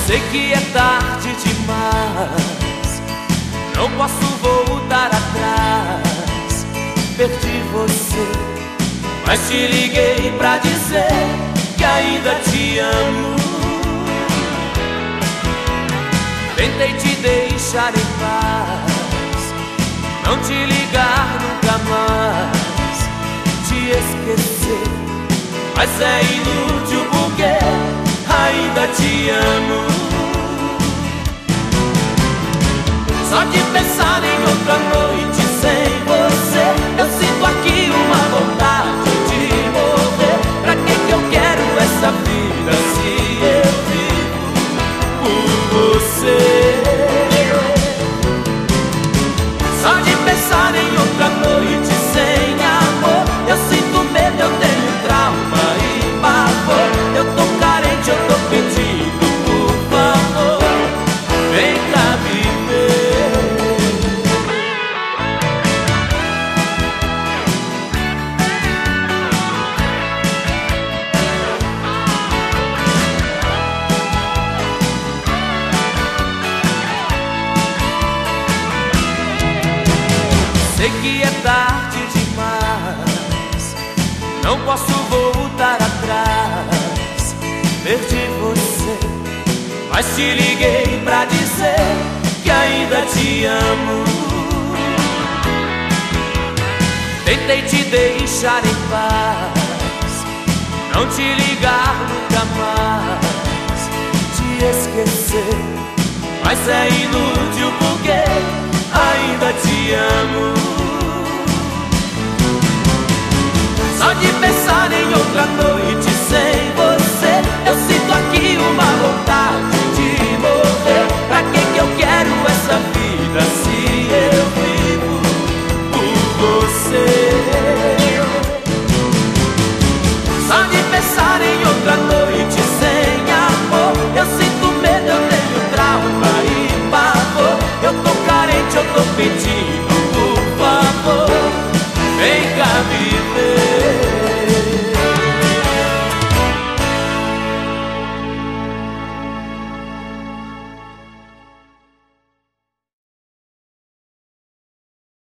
Sei que é tarde demais, não posso voltar atrás. Perdi você, mas te liguei pra dizer que ainda te amo. Tentei te deixar em paz, não te ligar nunca mais, te esquecer, mas é inútil porque ainda te amo. Só de pensar em outra noite sem você, eu sinto aqui uma vontade de morrer. Pra que eu quero essa vida se eu vivo por você? Só de pensar em outra noite sem amor, eu sinto medo, eu tenho trauma e pavor. Eu tô carente, eu tô pedindo, por favor, vem cá viver. Sei que é tarde demais, não posso voltar atrás. Perdi você, mas te liguei pra dizer que ainda te amo. Tentei te deixar em paz, não te ligar nunca mais, te esquecer, mas é inútil porque ainda te amo. Só de pensar em outra noite